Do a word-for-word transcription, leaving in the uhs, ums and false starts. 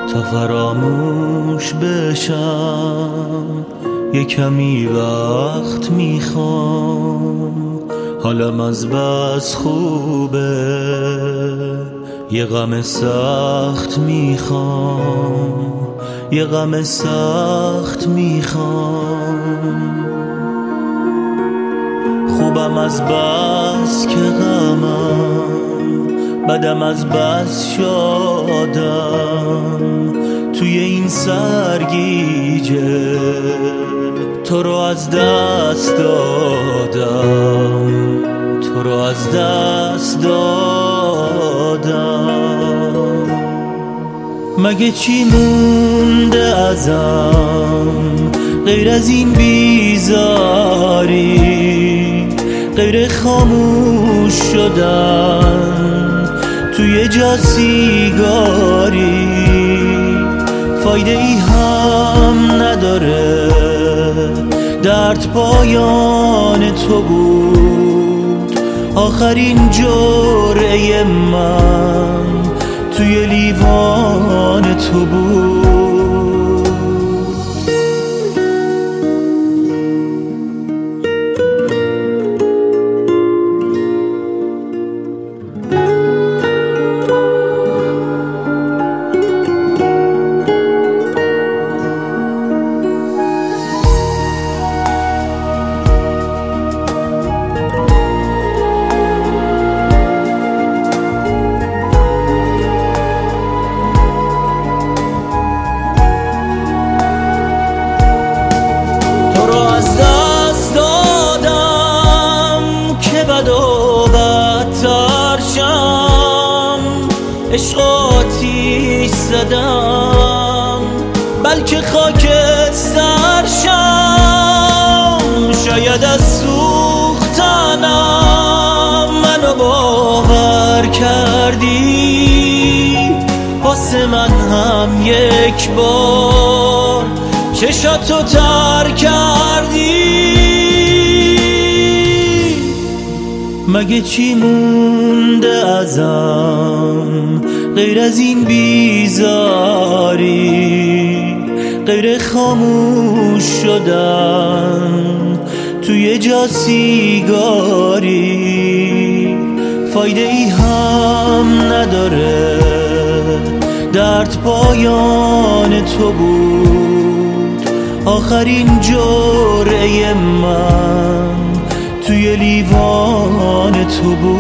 تا فراموش بشم یه کمی وقت میخوام. حالم از بس خوبه یه غم سخت میخوام، یه غم سخت میخوام. خوبم از بس که غمم، بدم از بس شادم. توی این سرگیجه تو رو از دست دادم، تو رو از دست دادم. مگه چی مونده ازم غیر از این بیزاری، غیر خاموش شدن توی جا سیگاری؟ فایده ای هم نداره، درد پایان تو بود. آخرین جرعه من توی لیوان تو بود. عشق آتیش زدم بلکه خاک سرشم. شاید از سوختنم منو باور کردی، واسه من هم یک بار چشاتو تر کردی. مگه چی مونده ازم غیر از این بیزاری، غیر خاموش شدن توی جا سیگاری؟ فایده ای هم نداره، درد پایان تو بود. آخرین جرعه من توی لیوان تو بود.